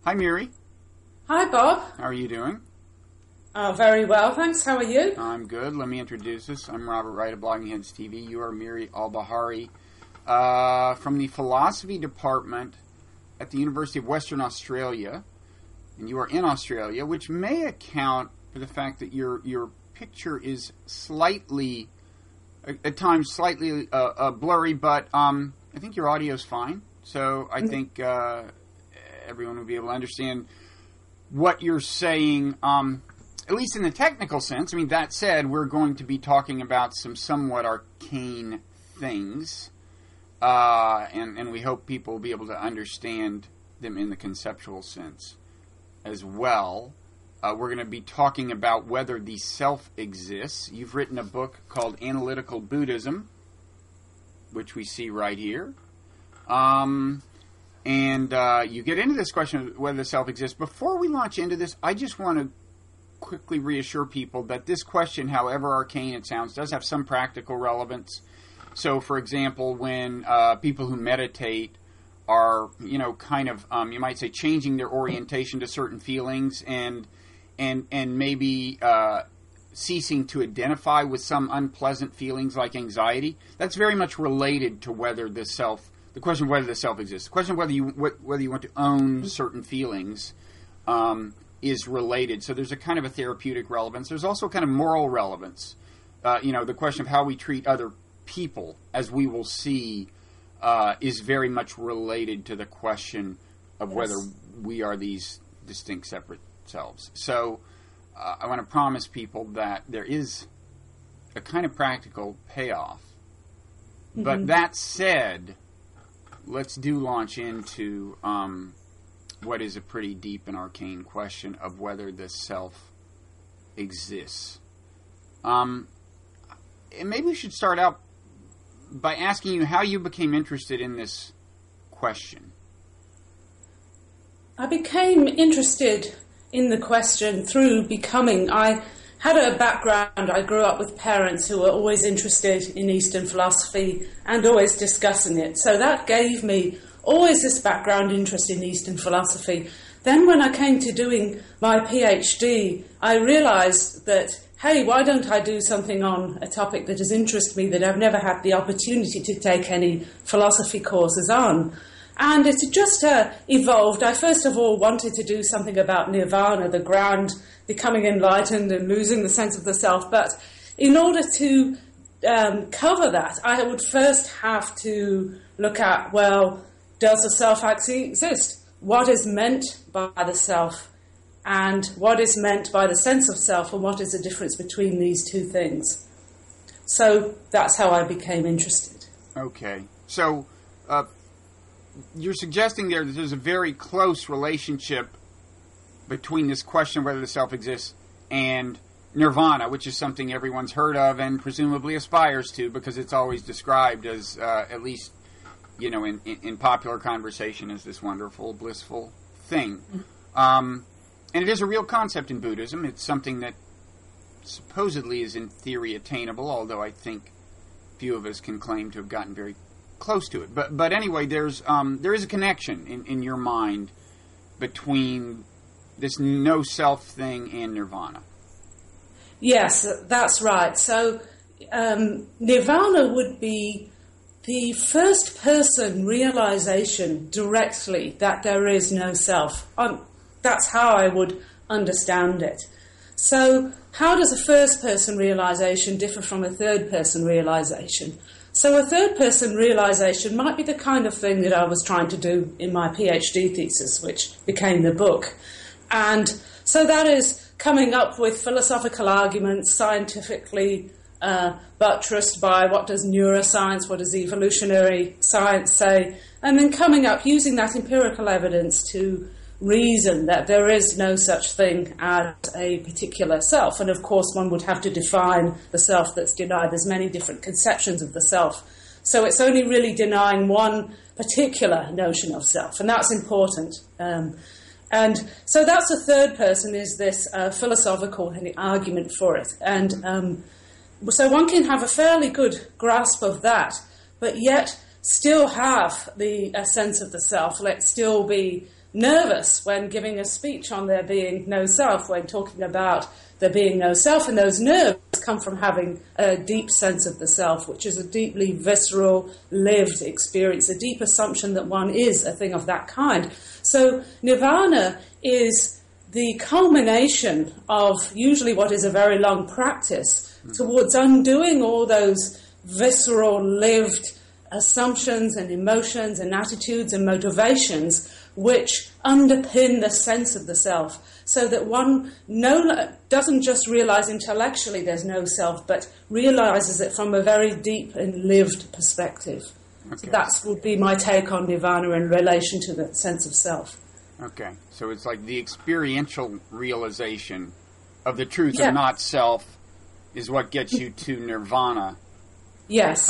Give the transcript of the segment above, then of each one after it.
Hi, Miri. Hi, Bob. How are you doing? Very well, thanks. How are you? I'm good. Let me introduce us. I'm Robert Wright of Blogging Heads TV. You are Miri Albahari from the Philosophy Department at the University of Western Australia. And you are in Australia, which may account for the fact that your picture is slightly, at times slightly blurry, but I think your audio is fine. So I think everyone will be able to understand what you're saying, at least in the technical sense. I mean, that said, we're going to be talking about some somewhat arcane things, and we hope people will be able to understand them in the conceptual sense as well. We're going to be talking about whether the self exists. You've written a book called Analytical Buddhism, which we see right here. And you get into this question of whether the self exists. Before we launch into this, I just want to quickly reassure people that this question, however arcane it sounds, does have some practical relevance. So, for example, when people who meditate are, kind of, you might say, changing their orientation to certain feelings and maybe ceasing to identify with some unpleasant feelings like anxiety, that's very much related to whether the self. The question of whether the self exists. The question of whether you want to own certain feelings is related. So there's a kind of a therapeutic relevance. There's also a kind of moral relevance. The question of how we treat other people, as we will see, is very much related to the question of whether we are these distinct, separate selves. So I want to promise people that there is a kind of practical payoff. Mm-hmm. But that said, let's launch into what is a pretty deep and arcane question of whether the self exists. And maybe we should start out by asking you how you became interested in this question. I became interested in the question through becoming. I had a background. I grew up with parents who were always interested in Eastern philosophy and always discussing it. So that gave me always this background interest in Eastern philosophy. Then when I came to doing my PhD, I realized that, hey, why don't I do something on a topic that has interested me that I've never had the opportunity to take any philosophy courses on? And it just evolved. I first of all wanted to do something about nirvana, the grand becoming enlightened and losing the sense of the self. But in order to cover that, I would first have to look at, well, does the self actually exist? What is meant by the self? And what is meant by the sense of self? And what is the difference between these two things? So that's how I became interested. Okay. So you're suggesting there that there's a very close relationship between this question of whether the self exists and nirvana, which is something everyone's heard of and presumably aspires to, because it's always described as, at least, in popular conversation, as this wonderful, blissful thing. And it is a real concept in Buddhism. It's something that supposedly is in theory attainable, although I think few of us can claim to have gotten very close to it. But anyway, there is a connection in your mind between this no self thing and nirvana. Yes, that's right. So nirvana would be the first person realization directly that there is no self. That's how I would understand it. So how does a first person realization differ from a third person realization? So a third person realization might be the kind of thing that I was trying to do in my PhD thesis, which became the book. And so that is coming up with philosophical arguments, scientifically buttressed by what does neuroscience, what does evolutionary science say, and then coming up using that empirical evidence to reason that there is no such thing as a particular self. And of course one would have to define the self that's denied. There's many different conceptions of the self. So it's only really denying one particular notion of self, and that's important. And so that's the third person, is this philosophical argument for it. And so one can have a fairly good grasp of that, but yet still have the sense of the self. Let still be nervous when giving a speech on there being no self, when talking about there being no self, and those nerves come from having a deep sense of the self, which is a deeply visceral, lived experience, a deep assumption that one is a thing of that kind. So nirvana is the culmination of usually what is a very long practice towards undoing all those visceral, lived assumptions and emotions and attitudes and motivations which underpin the sense of the self, so that one doesn't just realize intellectually there's no self, but realizes it from a very deep and lived perspective. Okay. So that would be my take on nirvana in relation to the sense of self. Okay, so it's like the experiential realization of the truth of not self is what gets you to nirvana. Yes.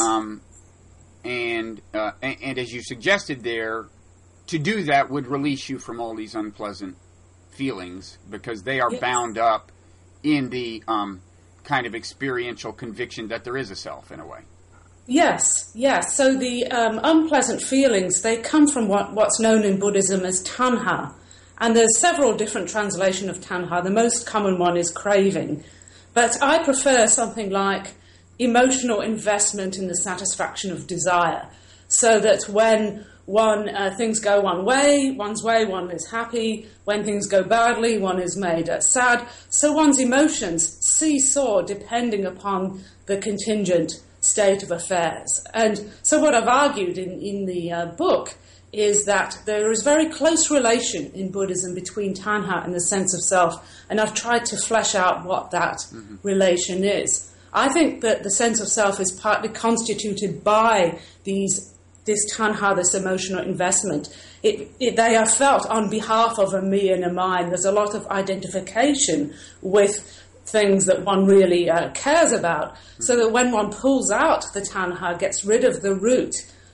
And as you suggested there, to do that would release you from all these unpleasant feelings because they are bound up in the kind of experiential conviction that there is a self in a way. Yes. So the unpleasant feelings, they come from what's known in Buddhism as tanha. And there's several different translations of tanha. The most common one is craving. But I prefer something like emotional investment in the satisfaction of desire, so that when things go one's way, one is happy. When things go badly, one is made sad. So one's emotions seesaw depending upon the contingent state of affairs. And so what I've argued in the book is that there is very close relation in Buddhism between tanha and the sense of self, and I've tried to flesh out what that relation is. I think that the sense of self is partly constituted by this tanha, this emotional investment. They are felt on behalf of a me and a mine. There's a lot of identification with things that one really cares about, so that when one pulls out the tanha, gets rid of the root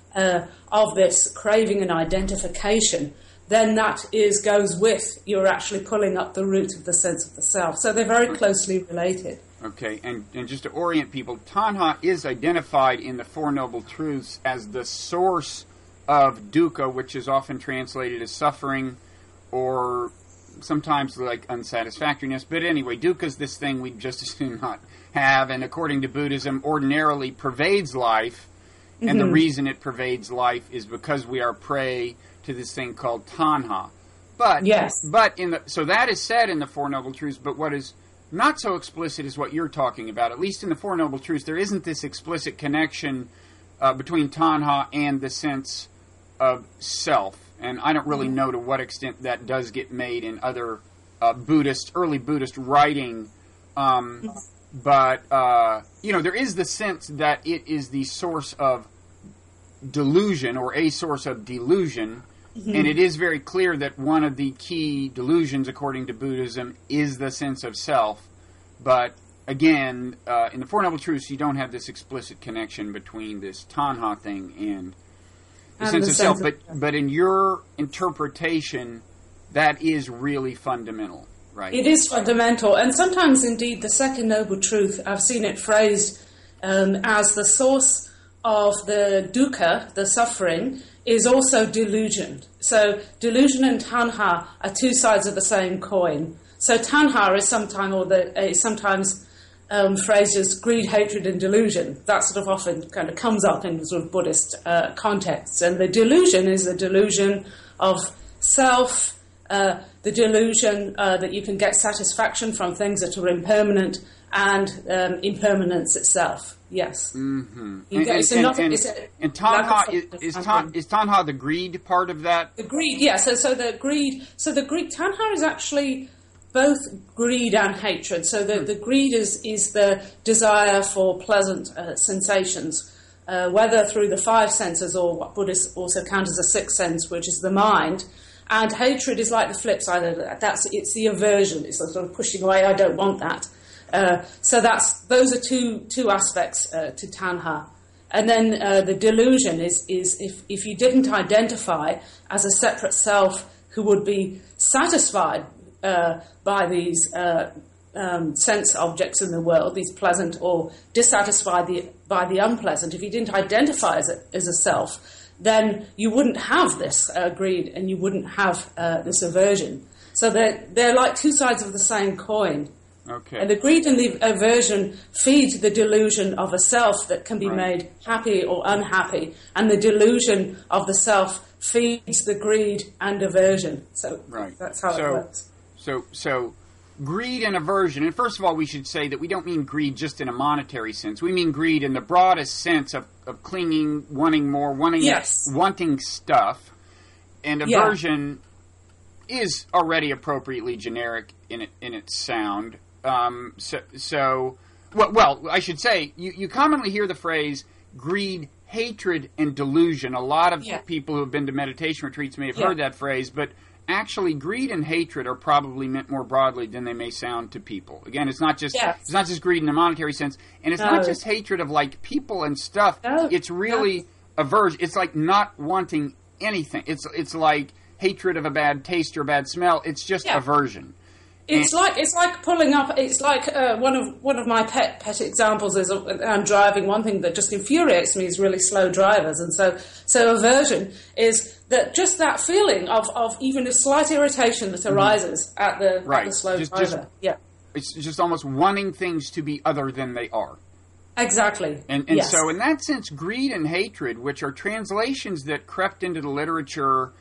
of this craving and identification, then that goes with you're actually pulling up the root of the sense of the self. So they're very closely related. Okay, and just to orient people, tanha is identified in the Four Noble Truths as the source of dukkha, which is often translated as suffering or sometimes like unsatisfactoriness. But anyway, dukkha is this thing we just as soon not have, and according to Buddhism, ordinarily pervades life. And the reason it pervades life is because we are prey to this thing called tanha. But so that is said in the Four Noble Truths, but what is not so explicit is what you're talking about. At least in the Four Noble Truths, there isn't this explicit connection between tanha and the sense of self. And I don't really know to what extent that does get made in other early Buddhist writing. But there is the sense that it is the source of delusion or a source of delusion. And it is very clear that one of the key delusions, according to Buddhism, is the sense of self. But again, in the Four Noble Truths, you don't have this explicit connection between this tanha thing and the sense of self. But in your interpretation, that is really fundamental, right? It is fundamental. And sometimes, indeed, the Second Noble Truth, I've seen it phrased as the source of the dukkha, the suffering, is also delusion. So delusion and tanha are two sides of the same coin. So tanha is sometimes phrased as greed, hatred, and delusion. That sort of often kind of comes up in sort of Buddhist contexts. And the delusion is the delusion of self, the delusion that you can get satisfaction from things that are impermanent, and impermanence itself. Yes. Mm-hmm. Is tanha the greed part of that? The greed, yeah. So the greed. So the greed. Tanha is actually both greed and hatred. So the greed is the desire for pleasant sensations, whether through the five senses or what Buddhists also count as a sixth sense, which is the mind. And hatred is like the flip side of that. It's the aversion. It's the sort of pushing away. I don't want that. So those are two aspects to tanha. And then the delusion is if you didn't identify as a separate self who would be satisfied by these sense objects in the world, these pleasant, or dissatisfied by the unpleasant, if you didn't identify as a self, then you wouldn't have this greed and you wouldn't have this aversion. So they're like two sides of the same coin. Okay. And the greed and the aversion feed the delusion of a self that can be made happy or unhappy, and the delusion of the self feeds the greed and aversion. So that's how it works. So greed and aversion, and first of all, we should say that we don't mean greed just in a monetary sense. We mean greed in the broadest sense of clinging, wanting more, wanting stuff, and aversion is already appropriately generic in its sound. Well, I should say, you commonly hear the phrase greed, hatred, and delusion. A lot of people who have been to meditation retreats may have heard that phrase, but actually greed and hatred are probably meant more broadly than they may sound to people. Again, it's not just greed in a monetary sense, and it's not just hatred of like people and stuff. It's really aversion. It's like not wanting anything. It's like hatred of a bad taste or bad smell. It's just aversion. It's like pulling up. It's like one of my pet examples is I'm driving. One thing that just infuriates me is really slow drivers, and so aversion is just that feeling of even a slight irritation that arises at the slow driver. It's just almost wanting things to be other than they are. Exactly. And so in that sense, greed and hatred, which are translations that crept into the literature,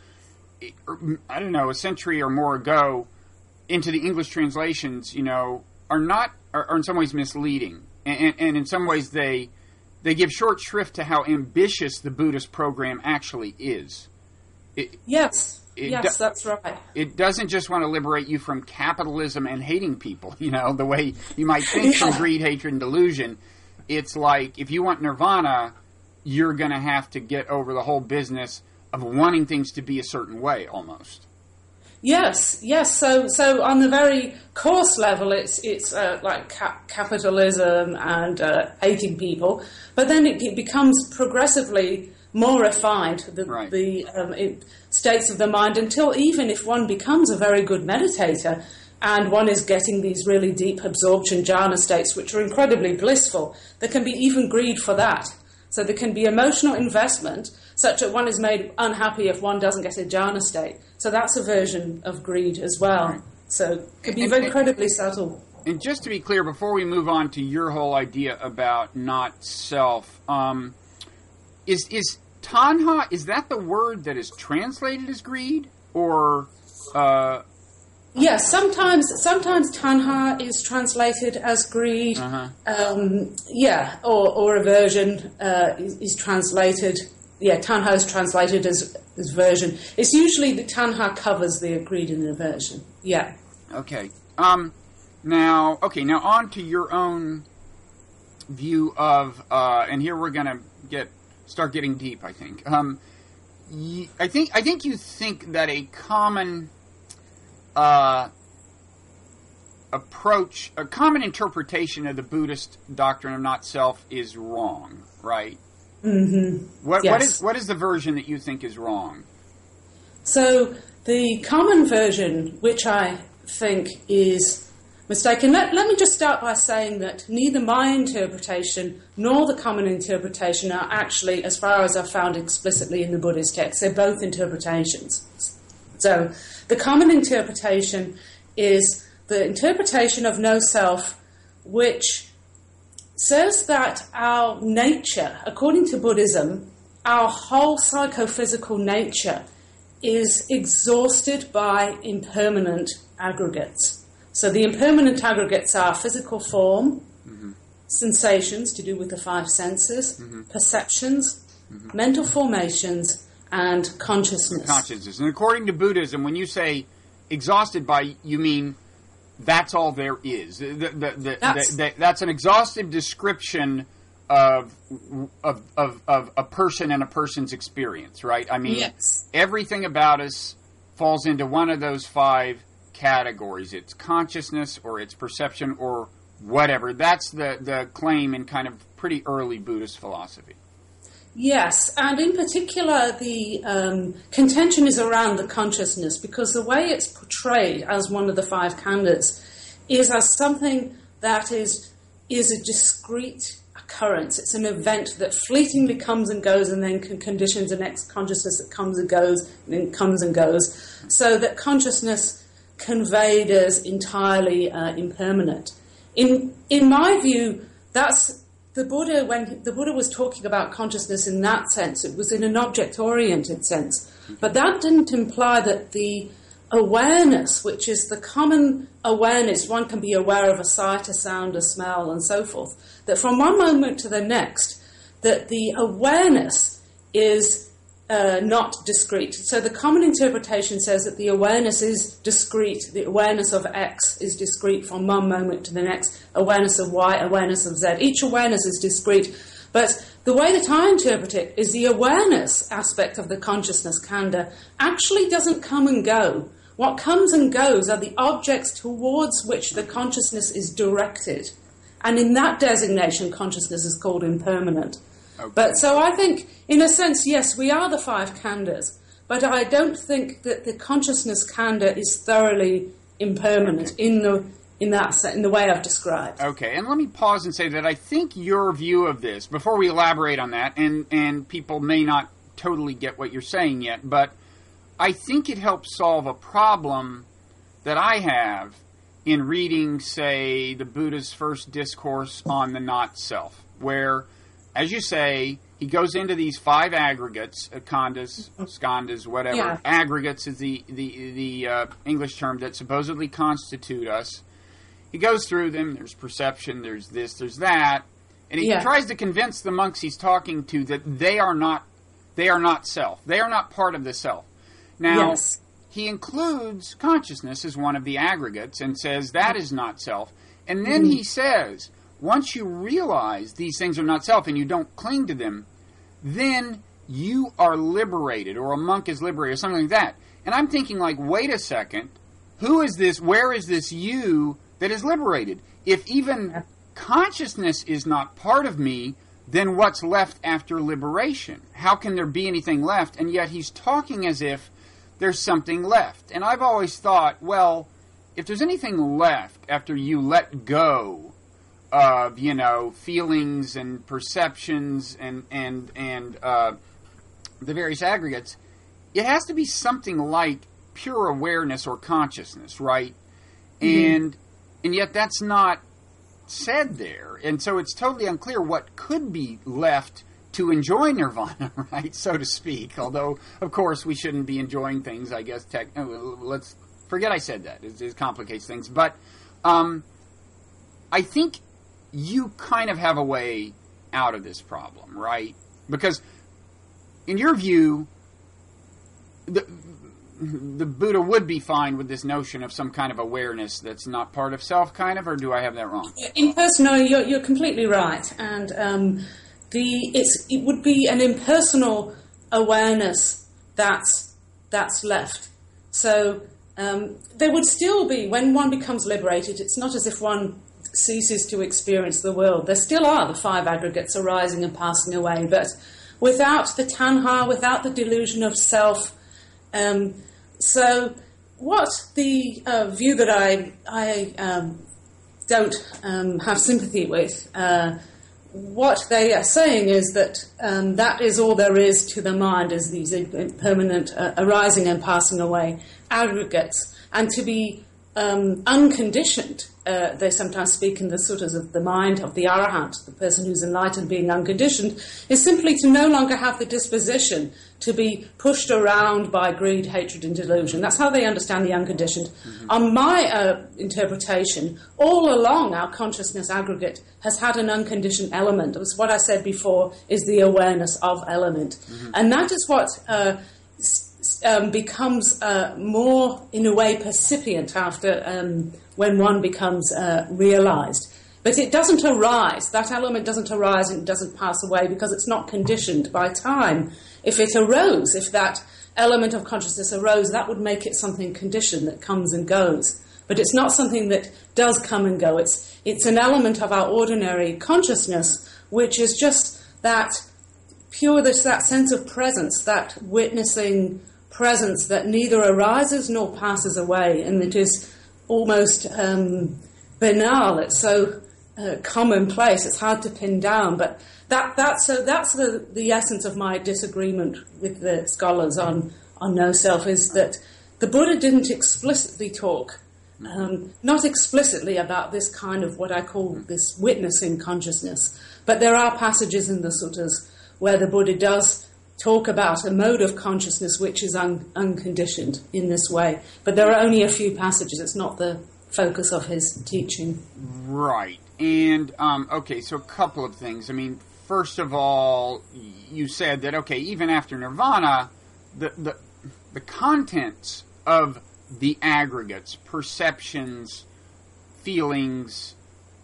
I don't know, a century or more ago, into the English translations, are in some ways misleading, and in some ways they give short shrift to how ambitious the Buddhist program actually is. Yes, that's right. It doesn't just want to liberate you from capitalism and hating people, the way you might think from greed, hatred, and delusion. It's like, if you want nirvana, you're going to have to get over the whole business of wanting things to be a certain way, almost. Yes. So on the very coarse level, it's like capitalism and hating people, but then it becomes progressively more refined, the states of the mind, until even if one becomes a very good meditator and one is getting these really deep absorption jhana states, which are incredibly blissful, there can be even greed for that. So there can be emotional investment such that one is made unhappy if one doesn't get a jhana state. So that's a version of greed as well. Right. So it can be incredibly subtle. And just to be clear, before we move on to your whole idea about not self, is tanha, is that the word that is translated as greed? Or... Yes, sometimes tanha is translated as greed. Or aversion is translated. Yeah, tanha is translated as aversion. It's usually the tanha covers the greed and aversion. Yeah. Okay. Now on to your own view of, and here we're gonna start getting deep. I think. I think you think that a common approach, a common interpretation of the Buddhist doctrine of not self is wrong, right? Mm-hmm. What is the version that you think is wrong? So the common version, which I think is mistaken, let me just start by saying that neither my interpretation nor the common interpretation are actually, as far as I've found explicitly in the Buddhist text, they're both interpretations. So the common interpretation is the interpretation of no self, which says that our nature, according to Buddhism, our whole psychophysical nature is exhausted by impermanent aggregates. So the impermanent aggregates are physical form, sensations to do with the five senses, perceptions, mental formations, and consciousness. And according to Buddhism, when you say exhausted by, you mean that's all there is. That's an exhaustive description of a person and a person's experience, right? I mean, everything about us falls into one of those five categories. It's consciousness or it's perception or whatever. That's the claim in kind of pretty early Buddhist philosophy. Yes, and in particular, the contention is around the consciousness, because the way it's portrayed as one of the five khandhas is as something that is a discrete, a occurrence. It's an event that fleetingly comes and goes and then conditions the next consciousness that comes and goes and then comes and goes, so that consciousness conveyed as entirely impermanent. In my view, that's the Buddha, when the Buddha was talking about consciousness in that sense, it was in an object-oriented sense. But that didn't imply that the awareness, which is the common awareness, one can be aware of a sight, a sound, a smell, and so forth, that from one moment to the next, that the awareness is not discrete. So the common interpretation says that the awareness is discrete. The awareness of X is discrete from one moment to the next. Awareness of Y, awareness of Z. Each awareness is discrete. But the way that I interpret it is the awareness aspect of the consciousness khandha actually doesn't come and go. What comes and goes are the objects towards which the consciousness is directed. And in that designation, consciousness is called impermanent. Okay. But so I think, in a sense, yes, we are the five khandhas, but I don't think that the consciousness khandha is thoroughly impermanent in the way I've described. Okay, and let me pause and say that I think your view of this, before we elaborate on that, and people may not totally get what you're saying yet, but I think it helps solve a problem that I have in reading, say, the Buddha's first discourse on the not-self, where, as you say, he goes into these five aggregates, khandhas, skandhas, whatever. Yeah. Aggregates is the English term that supposedly constitute us. He goes through them. There's perception, there's this, there's that. And he tries to convince the monks he's talking to that they are not self. They are not part of the self. Now, he includes consciousness as one of the aggregates and says that is not self. And then he says, once you realize these things are not self and you don't cling to them, then you are liberated, or a monk is liberated, or something like that. And I'm thinking, like, wait a second, who is this, where is this you that is liberated? If even consciousness is not part of me, then what's left after liberation? How can there be anything left? And yet he's talking as if there's something left. And I've always thought, well, if there's anything left after you let go of, feelings and perceptions and the various aggregates, it has to be something like pure awareness or consciousness, right? And yet that's not said there. And so it's totally unclear what could be left to enjoy nirvana, right, so to speak. Although, of course, we shouldn't be enjoying things, I guess. Let's forget I said that. It complicates things. But I think you kind of have a way out of this problem, right? Because in your view, the Buddha would be fine with this notion of some kind of awareness that's not part of self, kind of, or do I have that wrong? No, you're completely right. And it would be an impersonal awareness that's left. So there would still be, when one becomes liberated, it's not as if one ceases to experience the world. There still are the five aggregates arising and passing away, but without the tanha, without the delusion of self. So what the view that I don't have sympathy with, what they are saying is that that is all there is to the mind, is these permanent arising and passing away aggregates, and to be unconditioned. They sometimes speak in the suttas of the mind of the arahant, the person who's enlightened being unconditioned, is simply to no longer have the disposition to be pushed around by greed, hatred, and delusion. That's how they understand the unconditioned. On my interpretation, all along our consciousness aggregate has had an unconditioned element. It was what I said before, is the awareness of element. And that is what becomes more, in a way, percipient after when one becomes realized. But it doesn't arise. That element doesn't arise and it doesn't pass away because it's not conditioned by time. If it arose, if that element of consciousness arose, that would make it something conditioned that comes and goes. But it's not something that does come and go. It's an element of our ordinary consciousness, which is just that pure, that sense of presence, that witnessing presence that neither arises nor passes away, and it is almost banal. It's so commonplace. It's hard to pin down, but that's the essence of my disagreement with the scholars on no self, is that the Buddha didn't explicitly talk, not explicitly about this kind of what I call this witnessing consciousness, but there are passages in the suttas where the Buddha does talk about a mode of consciousness which is unconditioned in this way. But there are only a few passages. It's not the focus of his teaching. Right. And, okay, so a couple of things. I mean, first of all, you said that, okay, even after nirvana, the contents of the aggregates, perceptions, feelings,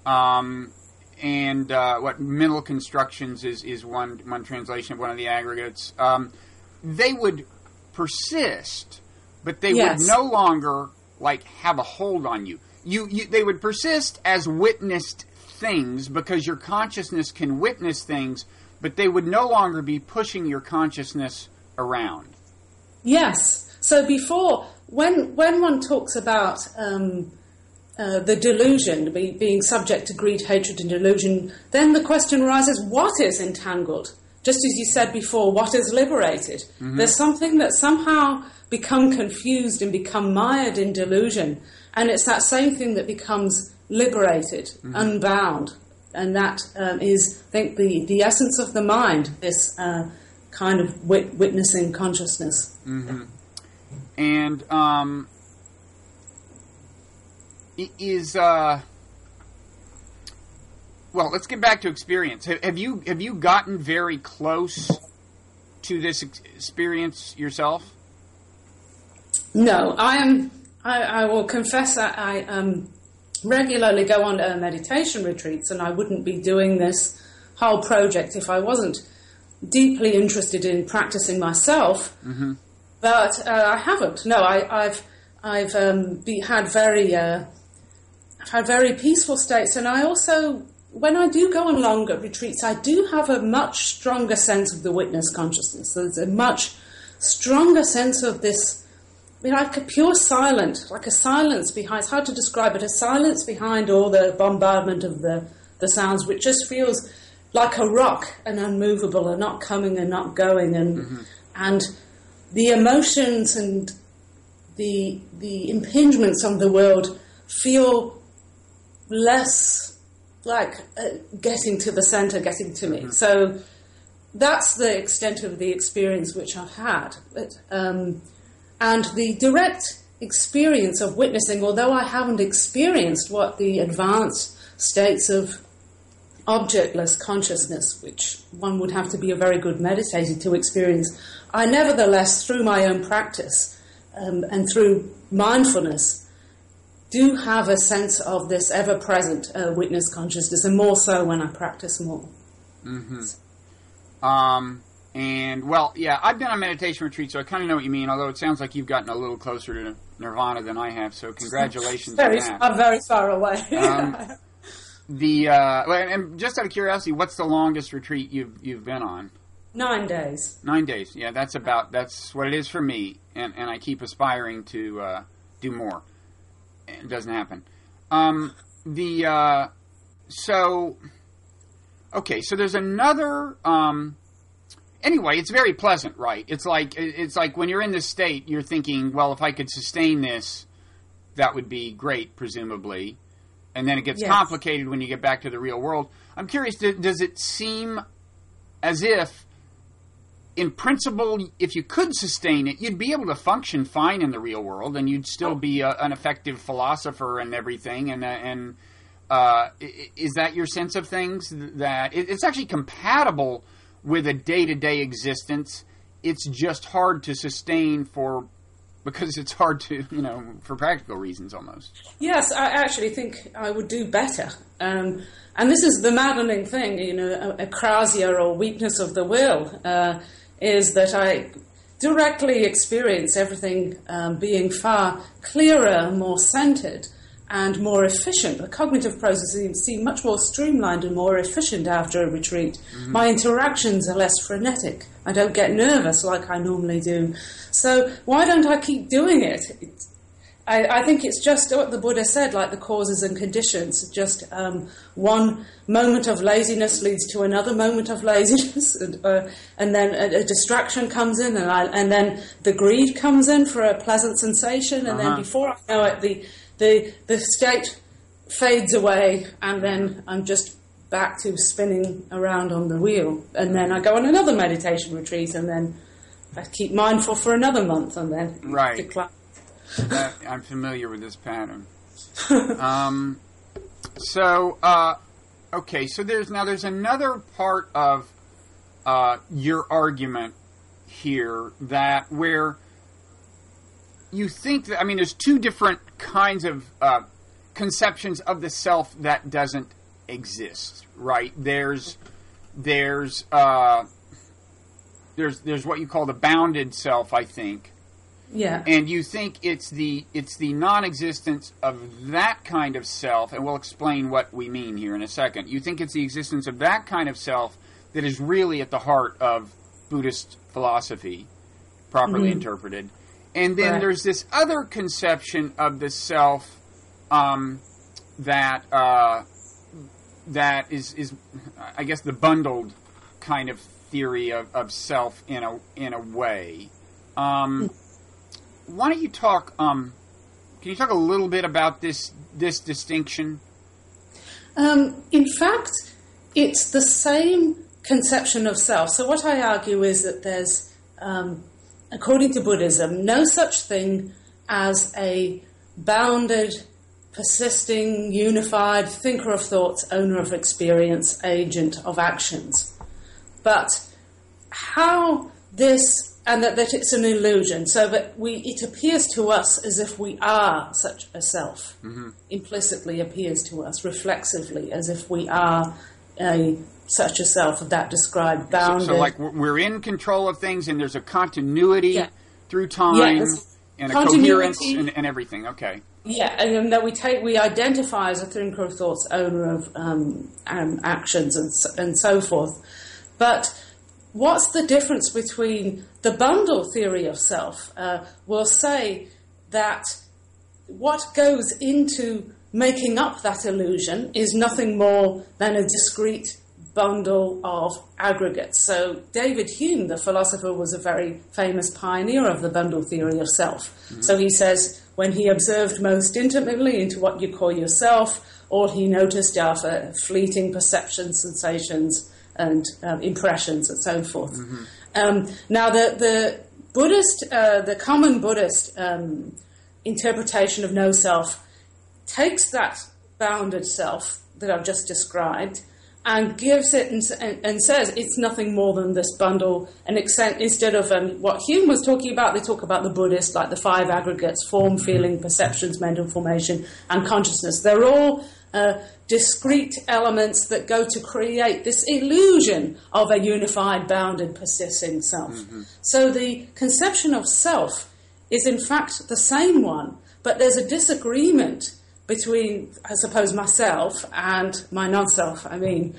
and what mental constructions is one translation of one of the aggregates. They would persist, but they would no longer have a hold on you. They would persist as witnessed things because your consciousness can witness things, but they would no longer be pushing your consciousness around. Yes. So before, when one talks about the delusion, being subject to greed, hatred, and delusion, then the question arises, what is entangled? Just as you said before, what is liberated? Mm-hmm. There's something that somehow become confused and become mired in delusion, and it's that same thing that becomes liberated, unbound, and that is, I think, the essence of the mind, this kind of witnessing consciousness. Mm-hmm. And well, let's get back to experience. Have you gotten very close to this experience yourself? No, I will confess that I regularly go on meditation retreats, and I wouldn't be doing this whole project if I wasn't deeply interested in practicing myself. Mm-hmm. But I haven't. No, I've had very peaceful states, and I also, when I do go on longer retreats, I do have a much stronger sense of the witness consciousness. There's a much stronger sense of this, like a pure silence, like a silence behind, it's hard to describe it, a silence behind all the bombardment of the sounds, which just feels like a rock and unmovable and not coming and not going, and the emotions and the impingements on the world feel less like getting to the center, getting to me. So that's the extent of the experience which I've had. And the direct experience of witnessing, although I haven't experienced what the advanced states of objectless consciousness, which one would have to be a very good meditator to experience, I nevertheless, through my own practice and through mindfulness, do have a sense of this ever-present witness consciousness, and more so when I practice more. Mm-hmm. And, well, yeah, I've been on meditation retreat, so I kind of know what you mean, although it sounds like you've gotten a little closer to nirvana than I have, so congratulations on that. I'm very far away. And just out of curiosity, what's the longest retreat you've been on? 9 days. 9 days, yeah, that's what it is for me, and I keep aspiring to do more. It doesn't happen. So there's another. Anyway, it's very pleasant, right? It's like when you're in this state, you're thinking, well, if I could sustain this, that would be great, presumably. And then it gets complicated when you get back to the real world. I'm curious, does it seem as if, in principle, if you could sustain it, you'd be able to function fine in the real world, and you'd still be an effective philosopher and everything? And is that your sense of things? That it's actually compatible with a day-to-day existence. It's just hard to sustain because it's hard to, for practical reasons almost. Yes, I actually think I would do better. And this is the maddening thing, akrasia or weakness of the will, is that I directly experience everything being far clearer, more centered, and more efficient. The cognitive processes seem much more streamlined and more efficient after a retreat. Mm-hmm. My interactions are less frenetic. I don't get nervous like I normally do. So why don't I keep doing it? I think it's just what the Buddha said, like the causes and conditions. Just one moment of laziness leads to another moment of laziness, and then a distraction comes in, and then the greed comes in for a pleasant sensation, and then before I know it, the state fades away, and then I'm just back to spinning around on the wheel. And then I go on another meditation retreat, and then I keep mindful for another month, and then decline. I'm familiar with this pattern. Okay, so there's another part of your argument here that where you think that, I mean, there's two different kinds of conceptions of the self that doesn't exist, right? There's what you call the bounded self, I think. Yeah. And you think it's the non-existence of that kind of self, and we'll explain what we mean here in a second. You think it's the existence of that kind of self that is really at the heart of Buddhist philosophy, properly interpreted. And then there's this other conception of the self that is I guess the bundled kind of theory of self in a way. Why don't you talk? Can you talk a little bit about this distinction? In fact, it's the same conception of self. So what I argue is that there's, according to Buddhism, no such thing as a bounded, persisting, unified thinker of thoughts, owner of experience, agent of actions. But how this, and that it's an illusion, so that it appears to us as if we are such a self, implicitly appears to us, reflexively, as if we are such a self of that described bounded. So like we're in control of things, and there's a continuity through time, and a coherence and everything. Okay. Yeah, and that we identify as a thinker of thoughts, owner of actions, and so forth. But what's the difference between the bundle theory of self? Will say that what goes into making up that illusion is nothing more than a discrete bundle of aggregates. So David Hume, the philosopher, was a very famous pioneer of the bundle theory of self. So he says, when he observed most intimately into what you call yourself, all he noticed are fleeting perceptions, sensations, and impressions, and so forth. Now, the Buddhist, the common Buddhist interpretation of no self takes that bounded self that I've just described and gives it and says it's nothing more than this bundle. And instead of what Hume was talking about, they talk about the Buddhist, like the five aggregates: form, feeling, perceptions, mental formation, and consciousness. They're all discrete elements that go to create this illusion of a unified, bounded, persisting self. So the conception of self is in fact the same one, but there's a disagreement between, I suppose, myself and my non-self, and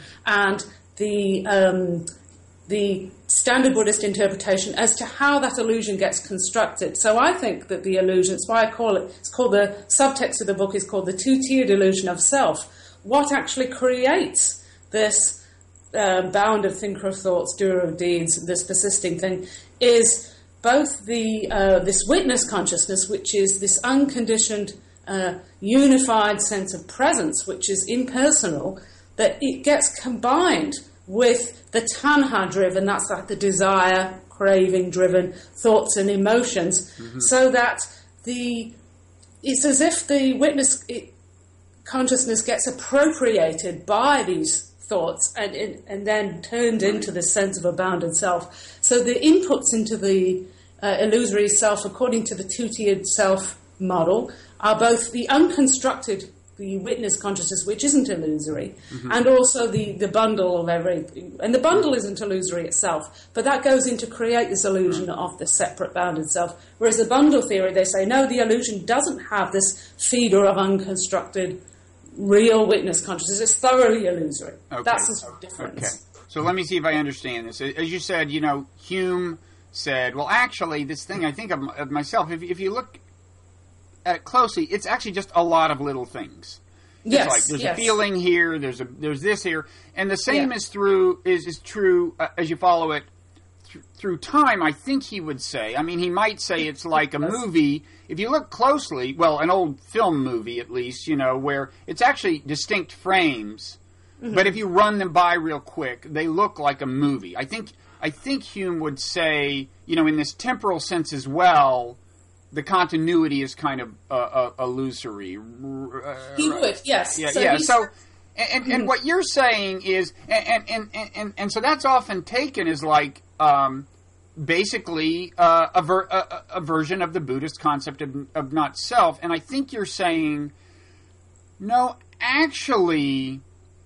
the standard Buddhist interpretation as to how that illusion gets constructed. So I think that the illusion, it's why I call it, it's called, the subtext of the book is called the two-tiered illusion of self. What actually creates this bounded thinker of thoughts, doer of deeds, this persisting thing, is both this witness consciousness, which is this unconditioned, unified sense of presence, which is impersonal, that it gets combined with the tanha-driven, that's like the desire, craving-driven thoughts and emotions, so that it's as if the witness consciousness gets appropriated by these thoughts and then turned into the sense of a bounded self. So the inputs into the illusory self, according to the two-tiered self model, are both the unconstructed, the witness consciousness, which isn't illusory, and also the bundle of everything. And the bundle isn't illusory itself, but that goes in to create this illusion of the separate bounded self. Whereas the bundle theory, they say, no, the illusion doesn't have this feeder of unconstructed, real witness consciousness. It's thoroughly illusory. Okay. That's the difference. Okay. So let me see if I understand this. As you said, Hume said, well, actually, this thing I think of myself, if you look at it closely, it's actually just a lot of little things. It's yes, like there's a feeling here, there's this here, and the same is true as you follow it through time. I think he would say. I mean, he might say it's like a movie. If you look closely, well, an old film movie at least, where it's actually distinct frames, but if you run them by real quick, they look like a movie. I think Hume would say, in this temporal sense as well, the continuity is kind of illusory. He would, yes. Yeah. So, and what you're saying is, and so that's often taken as like basically a version of the Buddhist concept of not self. And I think you're saying, no, actually,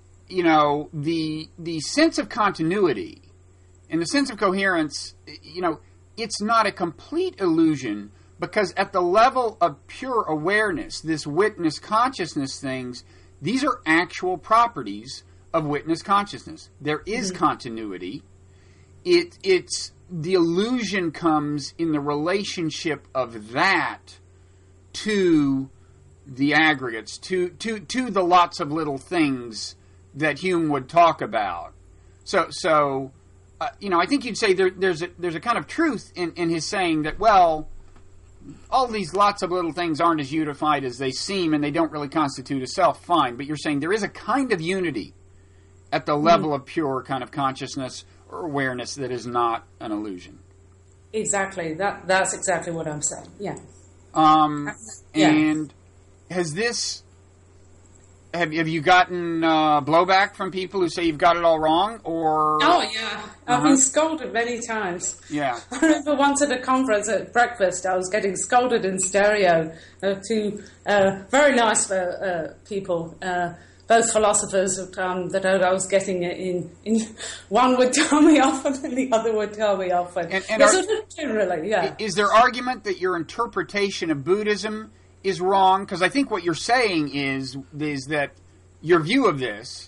the sense of continuity and the sense of coherence, it's not a complete illusion. Because at the level of pure awareness, this witness consciousness things, these are actual properties of witness consciousness. There is continuity. It's the illusion comes in the relationship of that to the aggregates, to the lots of little things that Hume would talk about. So I think you'd say there's a kind of truth in his saying that, well, all these lots of little things aren't as unified as they seem, and they don't really constitute a self. Fine, but you're saying there is a kind of unity at the level of pure kind of consciousness or awareness that is not an illusion. Exactly. That's exactly what I'm saying. Yeah. And has this? Have you gotten blowback from people who say you've got it all wrong? Or oh yeah, I've been scolded many times. Yeah, I remember once at a conference at breakfast, I was getting scolded in stereo to very nice people, both philosophers that I was getting it in. One would tell me off, and then the other would tell me off. Generally, yeah. Is there argument that your interpretation of Buddhism is wrong? Because I think what you're saying is that your view of this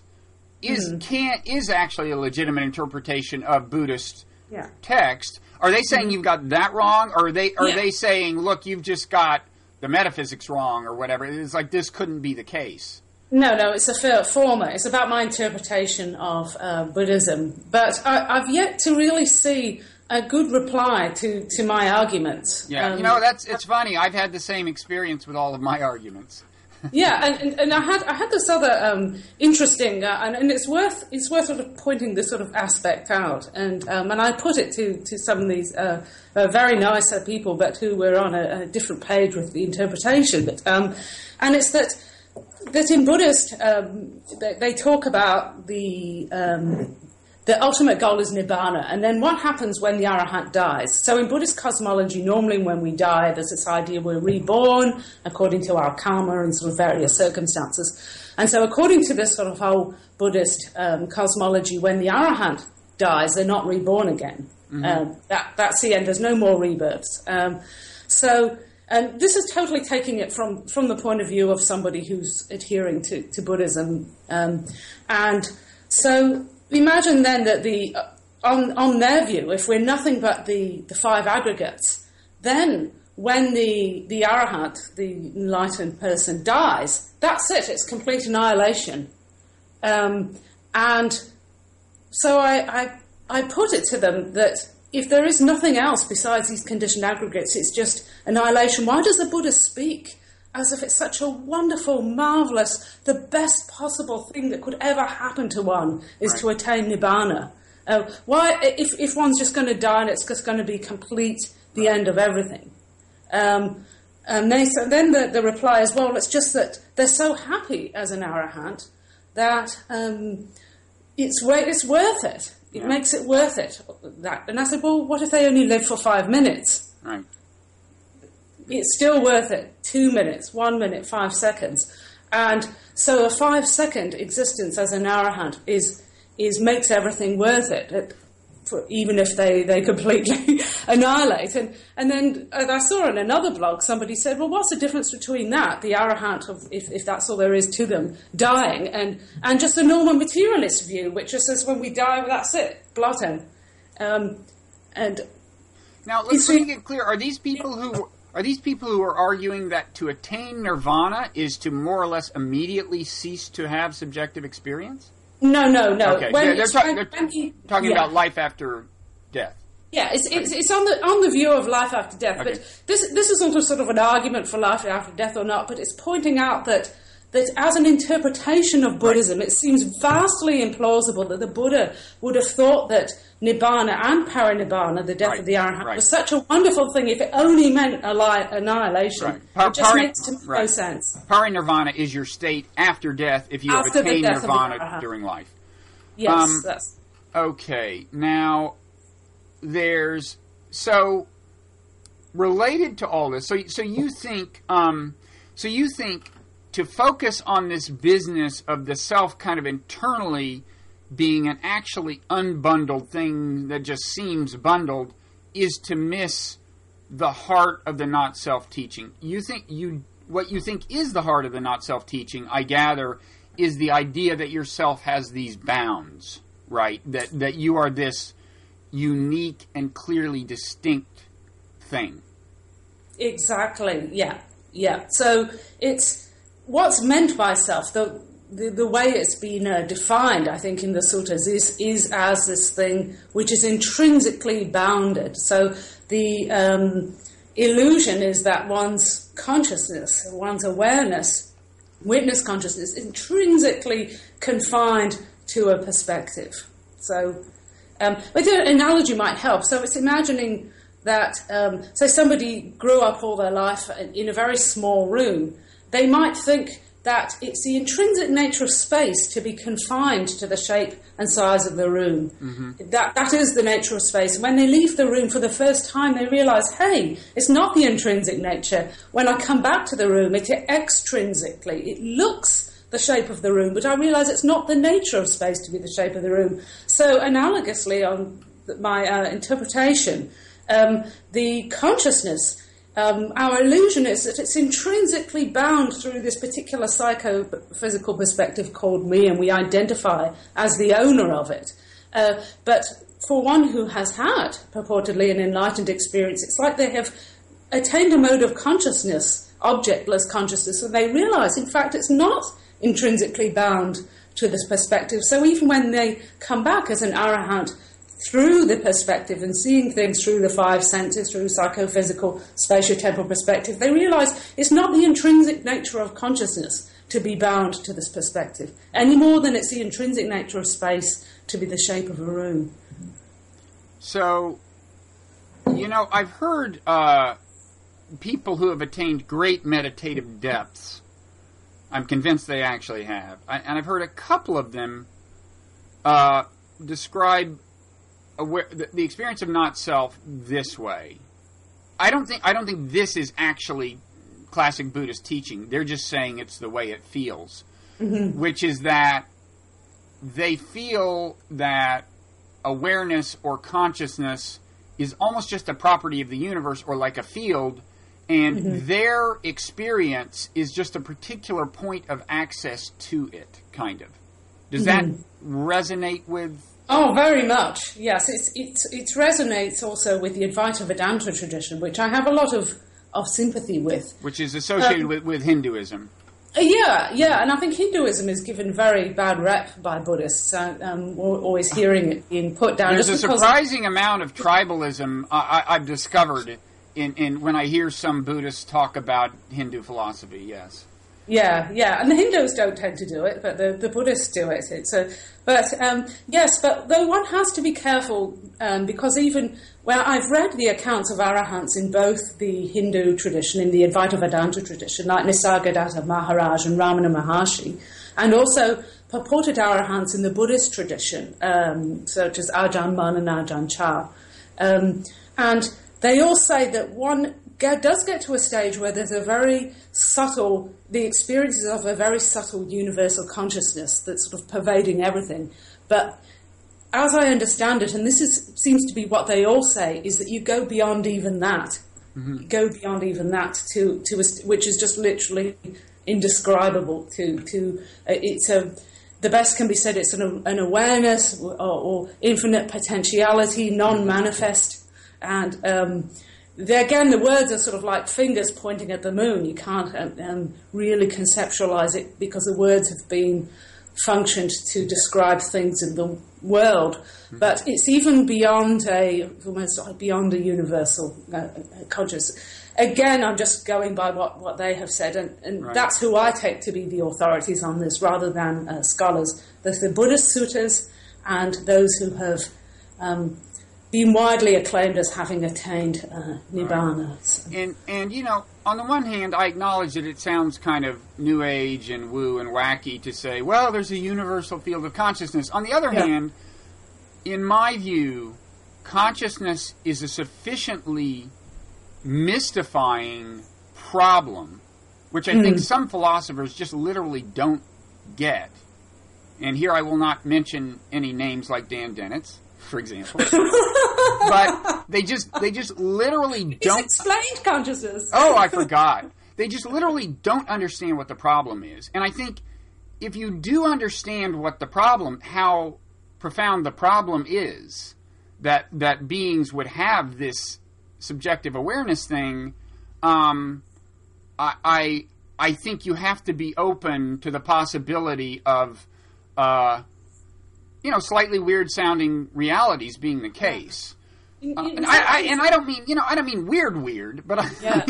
is actually a legitimate interpretation of Buddhist text. Are they saying you've got that wrong, or are they saying, look, you've just got the metaphysics wrong, or whatever? It's like this couldn't be the case. No, it's a former. It's about my interpretation of Buddhism, but I've yet to really see a good reply to my arguments. Yeah, it's funny. I've had the same experience with all of my arguments. Yeah, and I had this other interesting, and it's worth sort of pointing this sort of aspect out, and I put it to some of these very nice people, but who were on a different page with the interpretation. And it's that in Buddhist they talk about the ultimate goal is Nibbana, and then what happens when the Arahant dies? So in Buddhist cosmology, normally when we die, there's this idea we're reborn according to our karma and sort of various circumstances. And so according to this sort of whole Buddhist cosmology, when the Arahant dies, they're not reborn again. That's the end. There's no more rebirths. And this is totally taking it from the point of view of somebody who's adhering to Buddhism. And so imagine then that on their view, if we're nothing but the five aggregates, then when the Arahant, the enlightened person, dies, that's it. It's complete annihilation. And so I put it to them that if there is nothing else besides these conditioned aggregates, it's just annihilation. Why does the Buddha speak as if it's such a wonderful, marvellous, the best possible thing that could ever happen to one is to attain Nibbana? Why, if one's just going to die and it's just going to be complete, the end of everything? And then the reply is, well, it's just that they're so happy as an Arahant that it's worth it. It makes it worth it. And I said, well, what if they only live for 5 minutes? Right. It's still worth it. 2 minutes, 1 minute, 5 seconds. And so a 5-second existence as an Arahant makes everything worth it. Even if they completely annihilate. And then I saw in another blog somebody said, well, what's the difference between that, the Arahant, if that's all there is to them, dying, and just the normal materialist view, which just says when we die, that's it, blot end. Now, let's get clear. Are these people who Are these people who are arguing that to attain nirvana is to more or less immediately cease to have subjective experience? No. Okay, they're talking about life after death. Yeah, it's on the view of life after death. Okay. But this isn't sort of an argument for life after death or not, but it's pointing out that as an interpretation of Buddhism, it seems vastly implausible that the Buddha would have thought that Nibbana and Parinibbana, the death of the Arahant, was such a wonderful thing if it only meant annihilation. It just makes no sense. Parinirvana is your state after death if you have attained nirvana during life. Yes, okay. Now, so related to all this, so you think to focus on this business of the self kind of internally being an actually unbundled thing that just seems bundled is to miss the heart of the not-self teaching. What you think is the heart of the not-self teaching, I gather, is the idea that your self has these bounds, right? That you are this unique and clearly distinct thing. Exactly, yeah. So it's what's meant by self, the way it's been defined, I think, in the suttas is as this thing which is intrinsically bounded. So the illusion is that one's consciousness, one's awareness, witness consciousness, is intrinsically confined to a perspective. So, but the analogy might help. So it's imagining that, say somebody grew up all their life in a very small room. They might think that it's the intrinsic nature of space to be confined to the shape and size of the room. Mm-hmm. That is the nature of space. When they leave the room for the first time, they realise, hey, it's not the intrinsic nature. When I come back to the room, it extrinsically, it looks the shape of the room, but I realise it's not the nature of space to be the shape of the room. So analogously, on my interpretation, the consciousness, our illusion is that it's intrinsically bound through this particular psychophysical perspective called me, and we identify as the owner of it. But for one who has had purportedly an enlightened experience, it's like they have attained a mode of consciousness, objectless consciousness, and they realise, in fact, it's not intrinsically bound to this perspective. So even when they come back as an arahant, through the perspective and seeing things through the five senses, through psychophysical, spatiotemporal perspective, they realise it's not the intrinsic nature of consciousness to be bound to this perspective, any more than it's the intrinsic nature of space to be the shape of a room. So, I've heard people who have attained great meditative depths. I'm convinced they actually have. And I've heard a couple of them describe the experience of not self this way. I don't think this is actually classic Buddhist teaching. They're just saying it's the way it feels, mm-hmm. which is that they feel that awareness or consciousness is almost just a property of the universe or like a field, and mm-hmm. their experience is just a particular point of access to it, kind of. Does mm-hmm. that resonate with... Oh, very much. Yes, it resonates also with the Advaita Vedanta tradition, which I have a lot of sympathy with. Which is associated with Hinduism. Yeah, and I think Hinduism is given very bad rep by Buddhists. Always hearing it being put down. There's a surprising amount of tribalism I've discovered in when I hear some Buddhists talk about Hindu philosophy. Yes. Yeah, and the Hindus don't tend to do it, but the Buddhists do it. Yes, but though one has to be careful because even I've read the accounts of arahants in both the Hindu tradition, in the Advaita Vedanta tradition, like Nisargadatta Maharaj and Ramana Maharshi, and also purported arahants in the Buddhist tradition, such as Ajahn Mun and Ajahn Chah, and they all say that one does get to a stage where there's the experiences of a very subtle universal consciousness that's sort of pervading everything. But as I understand it, and seems to be what they all say, is that you go beyond even that. Mm-hmm. You go beyond even that to which is just literally indescribable. The best can be said it's an awareness or infinite potentiality, non-manifest, and again, the words are sort of like fingers pointing at the moon. You can't really conceptualize it because the words have been functioned to describe things in the world. Mm-hmm. But it's even beyond almost like beyond a universal consciousness. Again, I'm just going by what they have said, and right. That's who I take to be the authorities on this, rather than scholars. There's the Buddhist suttas and those who have been widely acclaimed as having attained nibbana. Right. So. And you know, on the one hand, I acknowledge that it sounds kind of new age and woo and wacky to say, well, there's a universal field of consciousness. On the other hand, in my view, consciousness is a sufficiently mystifying problem, which I think some philosophers just literally don't get. And here I will not mention any names like Dan Dennett's, for example. But they just literally don't... He's explained consciousness. Oh, I forgot. They just literally don't understand what the problem is. And I think if you do understand what the problem, how profound the problem is, that beings would have this subjective awareness thing, I think you have to be open to the possibility of slightly weird sounding realities being the case. And I don't mean weird, but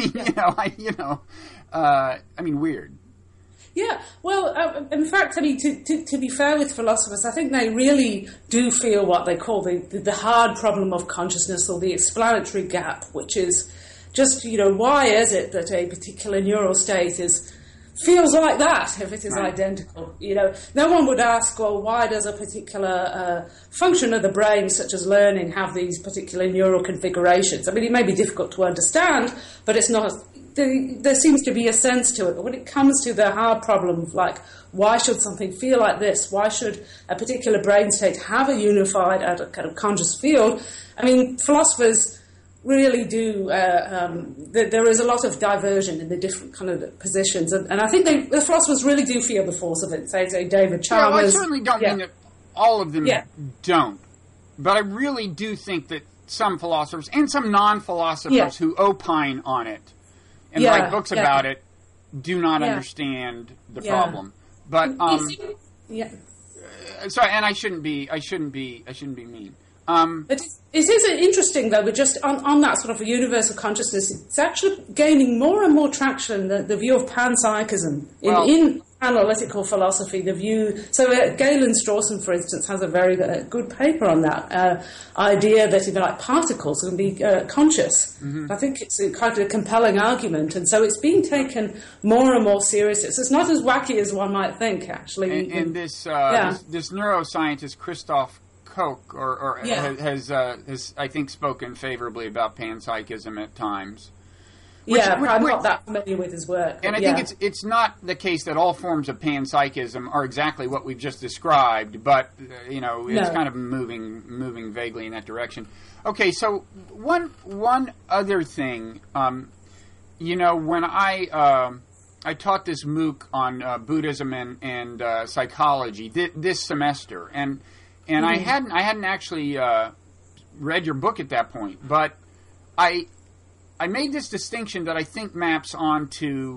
I mean weird. Yeah, well, in fact, I mean, to be fair with philosophers, I think they really do feel what they call the hard problem of consciousness, or the explanatory gap, which is just, why is it that a particular neural state feels like that if it is identical? No one would ask, well, why does a particular function of the brain, such as learning, have these particular neural configurations? I mean, it may be difficult to understand, but it's not... There seems to be a sense to it. But when it comes to the hard problem of, like, why should something feel like this? Why should a particular brain state have a unified kind of conscious field? I mean, philosophers really do... there is a lot of diversion in the different kind of positions. And I think the philosophers really do feel the force of it. Say David Chalmers... Well, I certainly don't mean that all of them don't. But I really do think that some philosophers, and some non-philosophers who opine on it, and write books about it, do not understand the problem. But sorry, and I shouldn't be mean. It is interesting, though, but just on that sort of a universal consciousness, it's actually gaining more and more traction, the view of panpsychism in analytical philosophy, the view... So Galen Strawson, for instance, has a very good paper on that idea that, like, particles can be conscious. Mm-hmm. I think it's quite a compelling argument, and so it's being taken more and more seriously. So it's not as wacky as one might think, actually. And this neuroscientist, Christoph Koch, has I think spoken favorably about panpsychism at times. I'm not that familiar with his work. And I think it's not the case that all forms of panpsychism are exactly what we've just described, but it's kind of moving vaguely in that direction. Okay, so one other thing, when I taught this MOOC on Buddhism and psychology this semester, and I hadn't actually read your book at that point, but I made this distinction that I think maps onto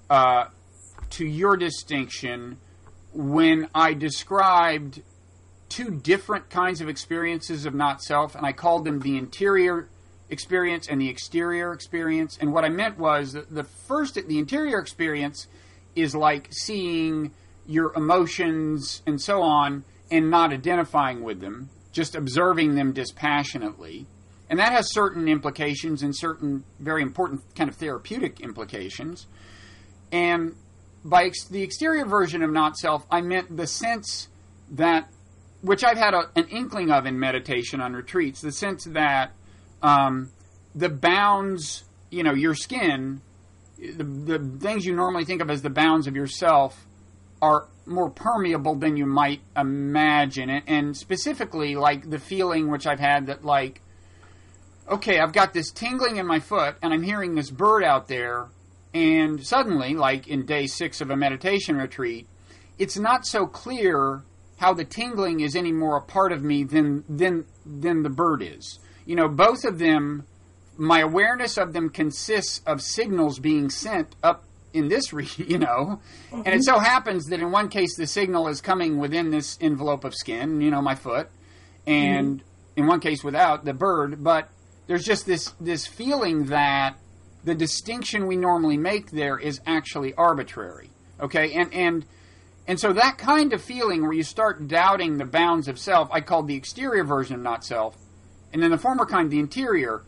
to your distinction when I described two different kinds of experiences of not self, and I called them the interior experience and the exterior experience. And what I meant was that the interior experience is like seeing your emotions and so on and not identifying with them, just observing them dispassionately. And that has certain implications and certain very important kind of therapeutic implications. And by the exterior version of not self, I meant the sense that, which I've had an inkling of in meditation on retreats, the sense that the bounds, your skin, the things you normally think of as the bounds of yourself are more permeable than you might imagine. And specifically, like the feeling which I've had that, like, okay, I've got this tingling in my foot, and I'm hearing this bird out there, and suddenly, like in day 6 of a meditation retreat, it's not so clear how the tingling is any more a part of me than the bird is. Both of them my awareness of them consists of signals being sent up in this, and it so happens that in one case the signal is coming within this envelope of skin, my foot, and in one case without, the bird, but there's just this feeling that the distinction we normally make there is actually arbitrary, okay? And so that kind of feeling where you start doubting the bounds of self, I called the exterior version of not self, and then the former kind, the interior.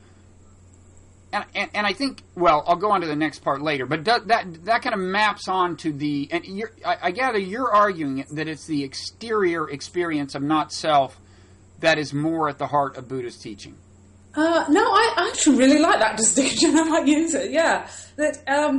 And I think, well, I'll go on to the next part later, but that kind of maps on to the, and I gather you're arguing that it's the exterior experience of not self that is more at the heart of Buddha's teaching. No, I actually really like that distinction. I might use it. Yeah, that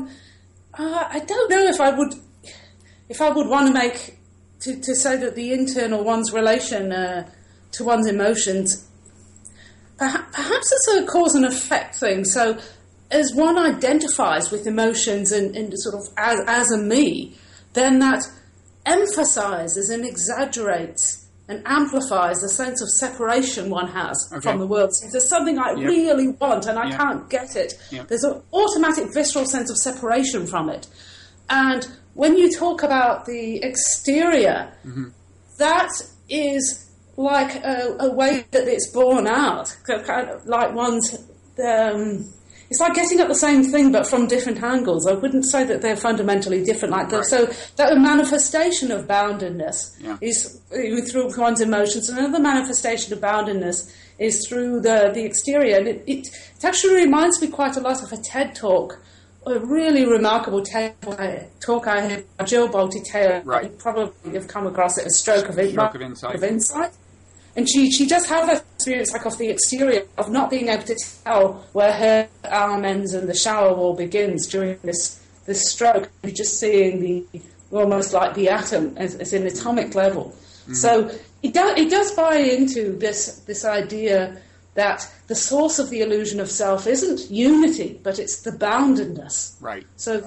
I don't know if I would want to make to say that the internal one's relation to one's emotions. Perhaps it's a cause and effect thing. So, as one identifies with emotions and sort of as a me, then that emphasizes and exaggerates and amplifies the sense of separation one has from the world. So if there's something I really want and I can't get it, there's an automatic visceral sense of separation from it. And when you talk about the exterior, that is like a way that it's borne out, kind of like one's. It's like getting at the same thing but from different angles. I wouldn't say that they're fundamentally different. So that manifestation of boundedness is through one's emotions. Another manifestation of boundedness is through the exterior. And it actually reminds me quite a lot of a TED talk, a really remarkable TED talk I heard by Jill Bolte Taylor. You probably have come across it, a stroke of insight. And she does have that experience, like of the exterior, of not being able to tell where her arm ends and the shower wall begins during this stroke. You're just seeing almost like the atom as an atomic level. So it does buy into this idea that the source of the illusion of self isn't unity, but it's the boundedness. Right. So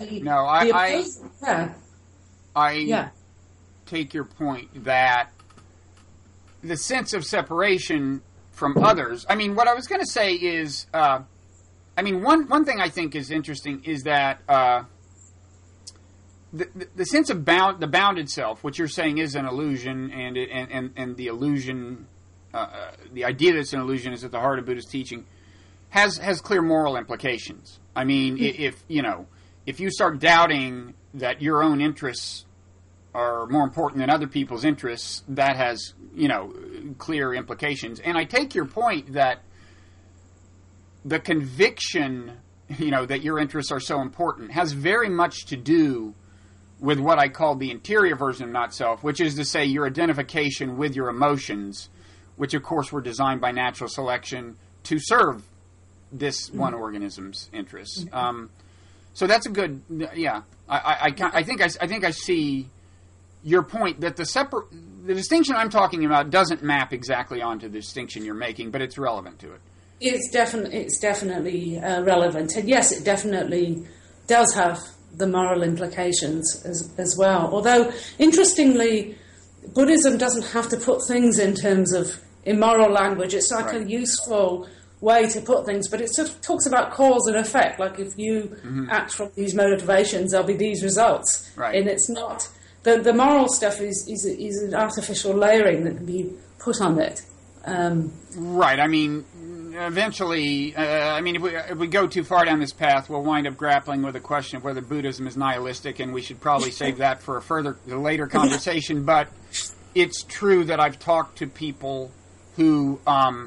I take your point that the sense of separation from others. I mean, what I was going to say is, one thing I think is interesting is that the sense of the bounded self, which you're saying is an illusion, and the illusion, the idea that it's an illusion is at the heart of Buddhist teaching, has clear moral implications. I mean, if you start doubting that your own interests are more important than other people's interests, that has, clear implications. And I take your point that the conviction, that your interests are so important has very much to do with what I call the interior version of not self, which is to say your identification with your emotions, which of course were designed by natural selection to serve this one organism's interests. So that's a good, I think I see your point that the distinction I'm talking about doesn't map exactly onto the distinction you're making, but it's relevant to it. It's definitely relevant, and yes, it definitely does have the moral implications as well. Although, interestingly, Buddhism doesn't have to put things in terms of immoral language. It's like a useful way to put things, but it sort of talks about cause and effect. Like if you act from these motivations, there'll be these results, and it's not. The moral stuff is an artificial layering that can be put on it. Right. I mean, eventually, if we go too far down this path, we'll wind up grappling with the question of whether Buddhism is nihilistic, and we should probably save that for a later conversation. But it's true that I've talked to people who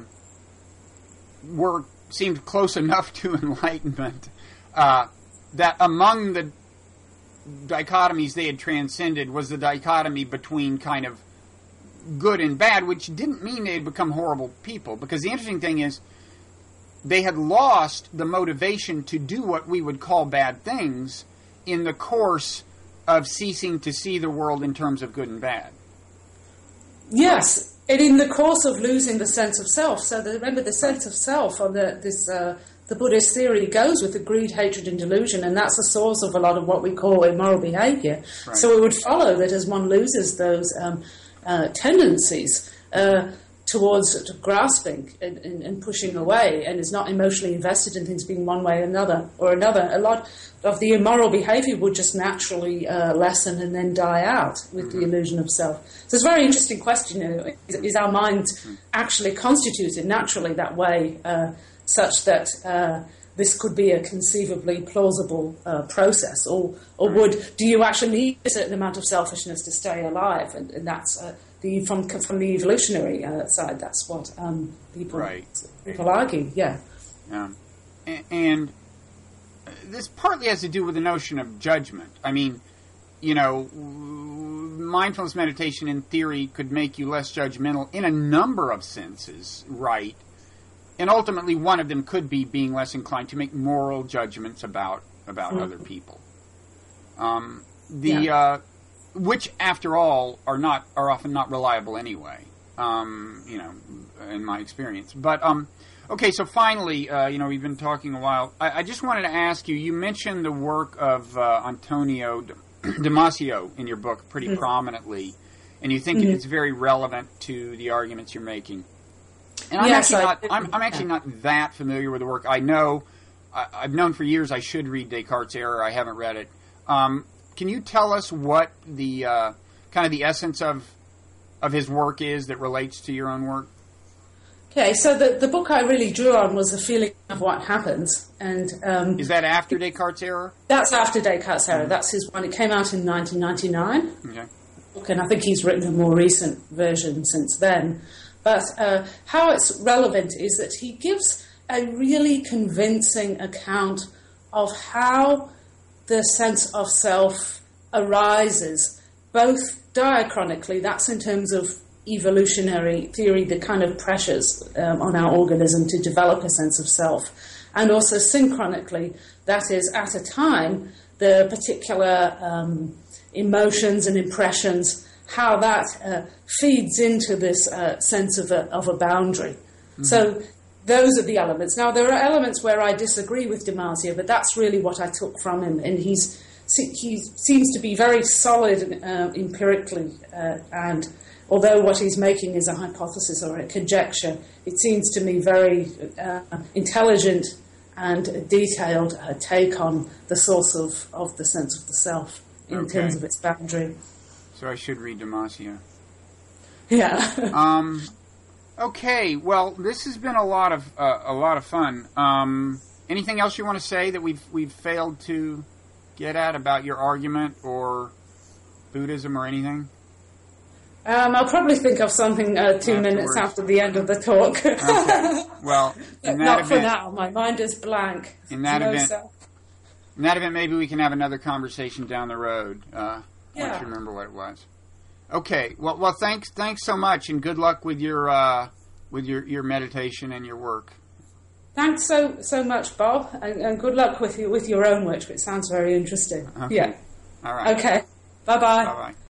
seemed close enough to enlightenment that among the dichotomies they had transcended was the dichotomy between kind of good and bad, which didn't mean they had become horrible people, because the interesting thing is they had lost the motivation to do what we would call bad things in the course of ceasing to see the world in terms of good and bad. Yes, and in the course of losing the sense of self. So remember, the sense of self on the Buddhist theory goes with the greed, hatred, and delusion, and that's the source of a lot of what we call immoral behavior. So it would follow that as one loses those tendencies towards grasping and pushing away, and is not emotionally invested in things being one way or another. A lot of the immoral behaviour would just naturally lessen and then die out with the illusion of self. So it's a very interesting question. Is our mind actually constituted naturally that way, such that this could be a conceivably plausible process, or do you actually need a certain amount of selfishness to stay alive? And that's from the evolutionary side. That's what people argue. Yeah. And this partly has to do with the notion of judgment. I mean, mindfulness meditation in theory could make you less judgmental in a number of senses, right? And ultimately, one of them could be being less inclined to make moral judgments about other people, which, after all, are often not reliable anyway. In my experience. But okay, so finally, we've been talking a while. I just wanted to ask you. You mentioned the work of Antonio Damasio in your book pretty prominently, and you think it's very relevant to the arguments you're making. And I'm actually not that familiar with the work. I've known for years I should read Descartes' Error. I haven't read it. Can you tell us what the kind of the essence of his work is that relates to your own work? Okay, so the book I really drew on was the feeling of what happens, and is that after Descartes' Error? That's after Descartes' Error. That's his one. It came out in 1999. Okay, and I think he's written a more recent version since then. But how it's relevant is that he gives a really convincing account of how the sense of self arises, both diachronically, that's in terms of evolutionary theory, the kind of pressures on our organism to develop a sense of self, and also synchronically, that is, at a time, the particular emotions and impressions, how that feeds into this sense of a boundary. Mm-hmm. So those are the elements. Now, there are elements where I disagree with Damasio, but that's really what I took from him. And he seems to be very solid empirically, and although what he's making is a hypothesis or a conjecture, it seems to me very intelligent and detailed take on the source of the sense of the self in terms of its boundary. So I should read Damasio. Yeah. Okay. Well, this has been a lot of fun. Anything else you want to say that we've failed to get at about your argument or Buddhism or anything? I'll probably think of something 2 minutes after the end of the talk. Okay. Well, not for now. My mind is blank. In that event, maybe we can have another conversation down the road. Once you remember what it was. Okay. Well, thanks so much, and good luck with your meditation and your work. Thanks so much, Bob, and good luck with your own work, which sounds very interesting. Okay. Yeah. All right. Okay. Bye-bye. Bye-bye.